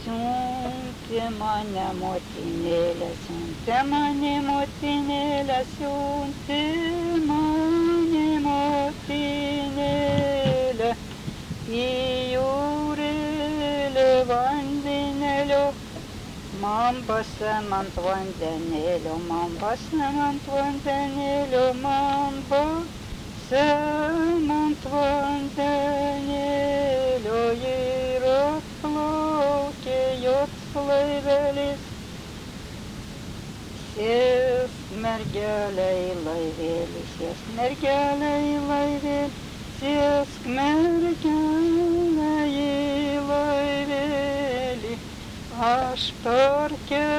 siuntė mane motinėlė, siuntė mane motinėlė, į jūrėlį vandenėlio, man pasem ant vandenėlio, man pasem ant vandenėlio, man pasem ant vandenėlio ir atplaukė jos laivelis. Sėsk mergelė į laivelį, sėsk mergelė į laivelį, sėsk mergelė į laivelį, aš per kelią